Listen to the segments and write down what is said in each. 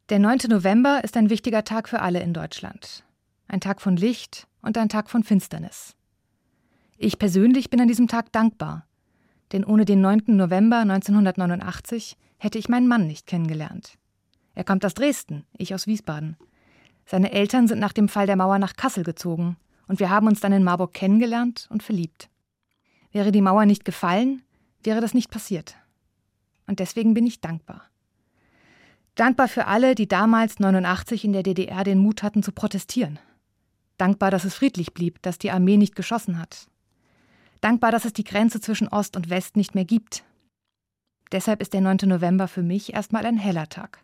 Der 9. November ist ein wichtiger Tag für alle in Deutschland. Ein Tag von Licht und ein Tag von Finsternis. Ich persönlich bin an diesem Tag dankbar, denn ohne den 9. November 1989 hätte ich meinen Mann nicht kennengelernt. Er kommt aus Dresden, ich aus Wiesbaden. Seine Eltern sind nach dem Fall der Mauer nach Kassel gezogen und wir haben uns dann in Marburg kennengelernt und verliebt. Wäre die Mauer nicht gefallen, wäre das nicht passiert. Und deswegen bin ich dankbar. Dankbar für alle, die damals 89 in der DDR den Mut hatten zu protestieren. Dankbar, dass es friedlich blieb, dass die Armee nicht geschossen hat. Dankbar, dass es die Grenze zwischen Ost und West nicht mehr gibt. Deshalb ist der 9. November für mich erstmal ein heller Tag.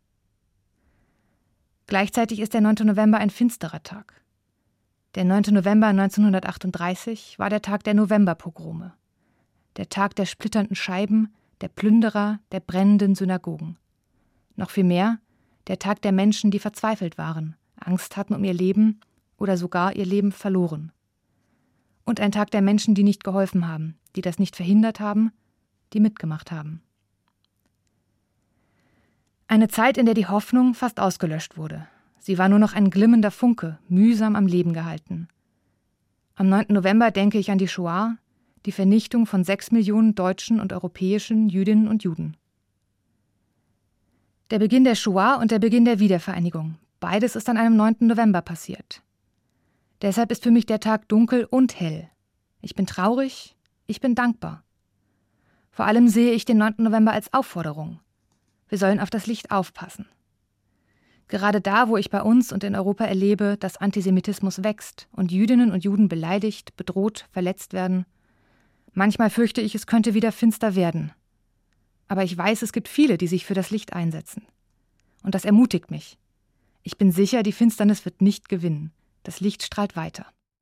Gleichzeitig ist der 9. November ein finsterer Tag. Der 9. November 1938 war der Tag der Novemberpogrome. Der Tag der splitternden Scheiben, der Plünderer, der brennenden Synagogen. Noch viel mehr, der Tag der Menschen, die verzweifelt waren, Angst hatten um ihr Leben oder sogar ihr Leben verloren. Und ein Tag der Menschen, die nicht geholfen haben, die das nicht verhindert haben, die mitgemacht haben. Eine Zeit, in der die Hoffnung fast ausgelöscht wurde. Sie war nur noch ein glimmender Funke, mühsam am Leben gehalten. Am 9. November denke ich an die Shoah, die Vernichtung von 6 Millionen deutschen und europäischen Jüdinnen und Juden. Der Beginn der Shoah und der Beginn der Wiedervereinigung. Beides ist an einem 9. November passiert. Deshalb ist für mich der Tag dunkel und hell. Ich bin traurig, ich bin dankbar. Vor allem sehe ich den 9. November als Aufforderung. Wir sollen auf das Licht aufpassen. Gerade da, wo ich bei uns und in Europa erlebe, dass Antisemitismus wächst und Jüdinnen und Juden beleidigt, bedroht, verletzt werden. Manchmal fürchte ich, es könnte wieder finster werden. Aber ich weiß, es gibt viele, die sich für das Licht einsetzen. Und das ermutigt mich. Ich bin sicher, die Finsternis wird nicht gewinnen. Das Licht strahlt weiter.